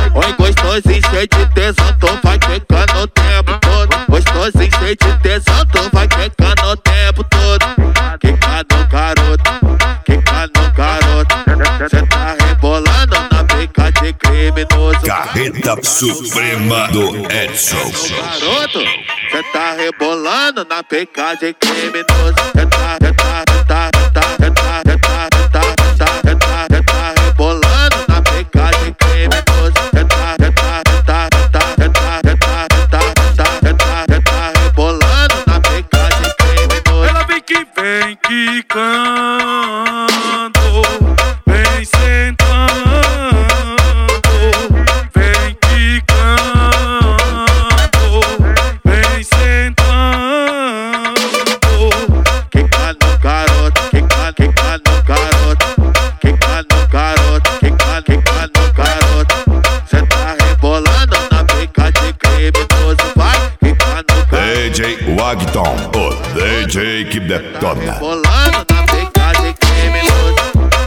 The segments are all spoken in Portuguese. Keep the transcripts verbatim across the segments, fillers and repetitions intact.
Oi, gostosinho, cheio de tesão, tu vai quicando o tempo todo. Gostosinho, cheio de tesão, tu vai quicando o tempo todo. Quica no garoto, quica no garoto. Cê tá rebolando na pica de criminoso. Carreta Suprema do Edson. Garoto, cê tá rebolando na pica de criminoso. Cê tá, cê tá, cê tá, cê tá, cê tá, cê tá, cê tá, cê tá, cê tá, cê tá rebolando na pica de criminoso. Cê tá, cê tá, cê tá, cê tá, cê tá, cê tá, cê tá, cê tá, cê tá, cê tá rebolando na pica de criminoso. Ela vem que vem quicando, vem sentando, vem quicando, vem sentando. Quica no garoto, quica, quica no garoto, quica no garoto, quica, quica no garoto. Cê tá rebolando na pica de criminoso, vai, quica no garoto. D J Wagton, o D J que detona. Rebolando na pica de criminoso.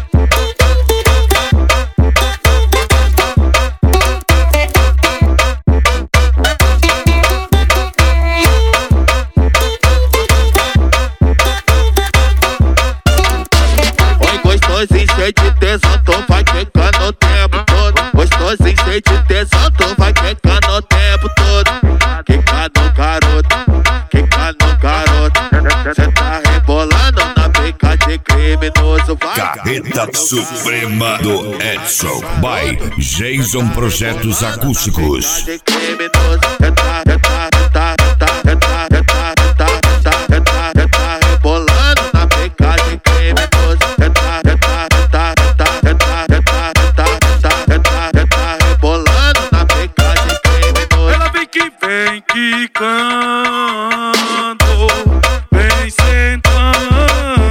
Gostosinho, cheio de tesão, tu vai quicando o tempo todo. Gostosinho, cheio de tesão, tu vai quicando o tempo todo. Quica no garoto, quica no garoto. Cê tá rebolando na pica de criminoso, vai. Carreta Suprema do Edson. By Jason Projetos Acústicos. De criminoso, cê tá, cê tá, cê tá, cê tá, cê tá, cê tá, cê tá, cê tá, cê tá, cê tá rebolando na pica de criminoso. Cê tá, cê tá, cê tá, cê tá, cê tá, cê tá, cê tá, cê tá, cê tá, cê tá rebolando na pica de criminoso. Ela vem que vem quicando, vem sentando,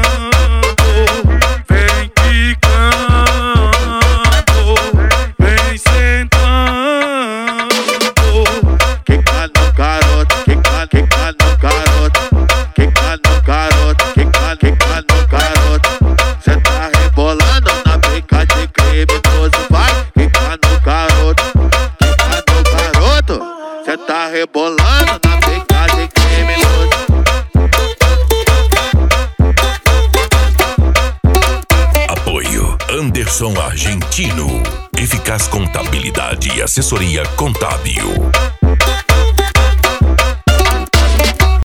vem quicando, vem sentando. Quica no garoto, quica, quica no garoto, quica no garoto, quica, quica no garoto. Cê tá rebolando na pica de criminoso, vai, quica no garoto, quica no garoto. Cê tá rebolando na pica de criminoso. Apoio Anderson Argentino. Eficaz Contabilidade e Assessoria Contábil.